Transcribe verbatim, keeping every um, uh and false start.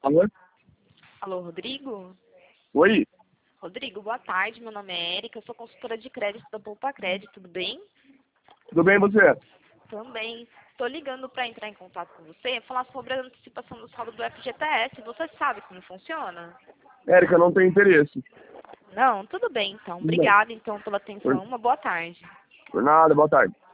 Alô? Alô, Rodrigo? Oi? Rodrigo, boa tarde. Meu nome é Érica, eu sou consultora de crédito da Poupa Crédito, tudo bem? Tudo bem você? Também. Estou ligando para entrar em contato com você e falar sobre a antecipação do saldo do F G T S. Você sabe como funciona? Érica, não tem interesse. Não? Tudo bem, então. Tudo bem. Obrigada, então, pela Por, atenção. Uma boa tarde. por nada, boa tarde.